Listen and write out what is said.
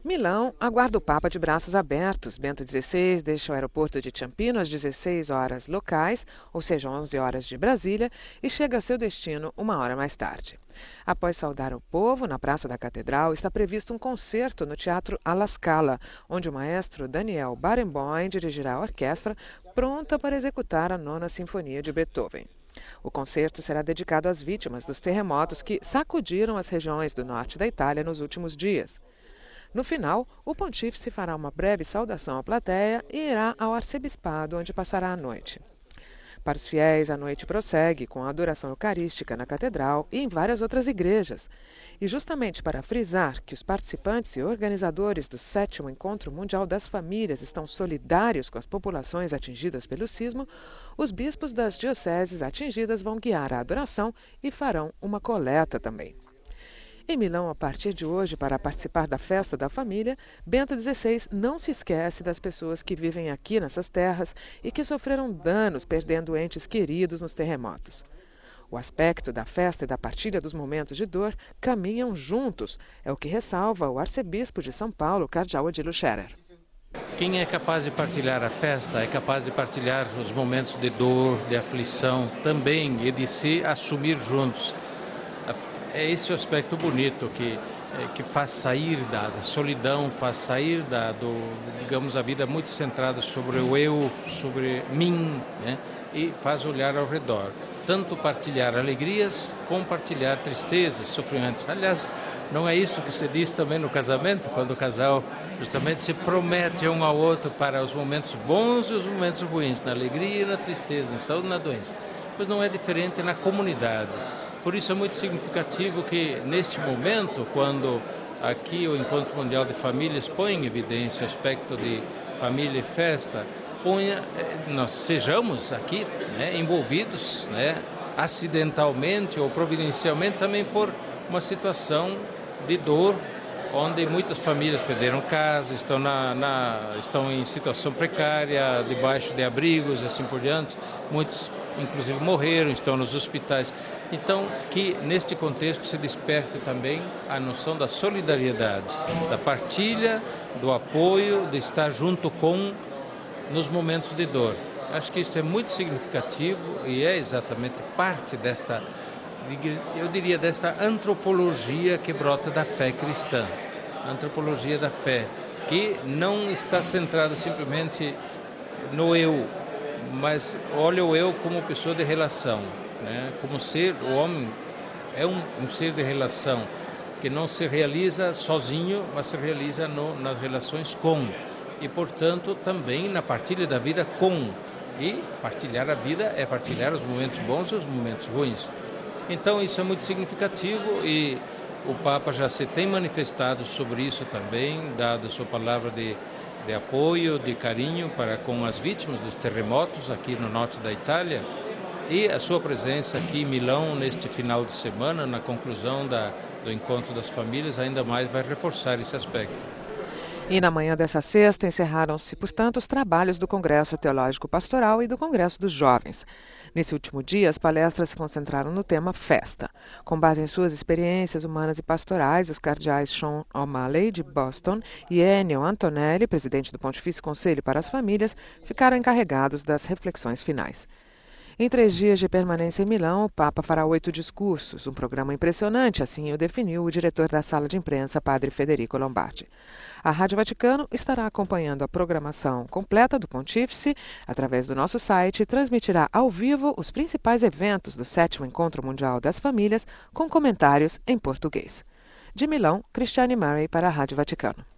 Milão aguarda o Papa de braços abertos. Bento XVI deixa o aeroporto de Ciampino às 16 horas locais, ou seja, 11 horas de Brasília, e chega a seu destino uma hora mais tarde. Após saudar o povo na Praça da Catedral, está previsto um concerto no Teatro Alla Scala, onde o maestro Daniel Barenboim dirigirá a orquestra, pronta para executar a Nona Sinfonia de Beethoven. O concerto será dedicado às vítimas dos terremotos que sacudiram as regiões do norte da Itália nos últimos dias. No final, o pontífice fará uma breve saudação à plateia e irá ao arcebispado, onde passará a noite. Para os fiéis, a noite prossegue com a adoração eucarística na catedral e em várias outras igrejas. E justamente para frisar que os participantes e organizadores do 7º Encontro Mundial das Famílias estão solidários com as populações atingidas pelo sismo, os bispos das dioceses atingidas vão guiar a adoração e farão uma coleta também. Em Milão, a partir de hoje, para participar da festa da família, Bento XVI não se esquece das pessoas que vivem aqui nessas terras e que sofreram danos perdendo entes queridos nos terremotos. O aspecto da festa e da partilha dos momentos de dor caminham juntos, é o que ressalva o arcebispo de São Paulo, cardeal Odilo Scherer. Quem é capaz de partilhar a festa é capaz de partilhar os momentos de dor, de aflição também e de se assumir juntos. É esse o aspecto bonito que faz sair da solidão, faz sair digamos, a vida muito centrada sobre o eu, sobre mim, né? E faz olhar ao redor. Tanto partilhar alegrias, como partilhar tristezas, sofrimentos. Aliás, não é isso que se diz também no casamento, quando o casal justamente se promete um ao outro para os momentos bons e os momentos ruins, na alegria e na tristeza, na saúde e na doença. Pois não é diferente na comunidade. Por isso é muito significativo que, neste momento, quando aqui o Encontro Mundial de Famílias põe em evidência o aspecto de família e festa, nós sejamos aqui, né, envolvidos, né, acidentalmente ou providencialmente também por uma situação de dor, onde muitas famílias perderam casa, estão em situação precária, debaixo de abrigos e assim por diante. Muitos, inclusive, morreram, estão nos hospitais. Então, que neste contexto se desperte também a noção da solidariedade, da partilha, do apoio, de estar junto nos momentos de dor. Acho que isso é muito significativo e é exatamente parte desta, eu diria, desta antropologia que brota da fé cristã, a antropologia da fé, que não está centrada simplesmente no eu, mas olha o eu como pessoa de relação, né? Como ser, o homem é um ser de relação, que não se realiza sozinho, mas se realiza nas relações com, e portanto também na partilha da vida com. E partilhar a vida é partilhar os momentos bons e os momentos ruins. Então isso é muito significativo e o Papa já se tem manifestado sobre isso também, dado a sua palavra de apoio, de carinho para com as vítimas dos terremotos aqui no norte da Itália, e a sua presença aqui em Milão neste final de semana, na conclusão do Encontro das Famílias, ainda mais vai reforçar esse aspecto. E na manhã dessa sexta encerraram-se, portanto, os trabalhos do Congresso Teológico Pastoral e do Congresso dos Jovens. Nesse último dia, as palestras se concentraram no tema festa. Com base em suas experiências humanas e pastorais, os cardeais Sean O'Malley, de Boston, e Ennio Antonelli, presidente do Pontifício Conselho para as Famílias, ficaram encarregados das reflexões finais. Em 3 dias de permanência em Milão, o Papa fará 8 discursos, um programa impressionante, assim o definiu o diretor da sala de imprensa, padre Federico Lombardi. A Rádio Vaticano estará acompanhando a programação completa do Pontífice através do nosso site e transmitirá ao vivo os principais eventos do 7º Encontro Mundial das Famílias, com comentários em português. De Milão, Cristiane Murray para a Rádio Vaticano.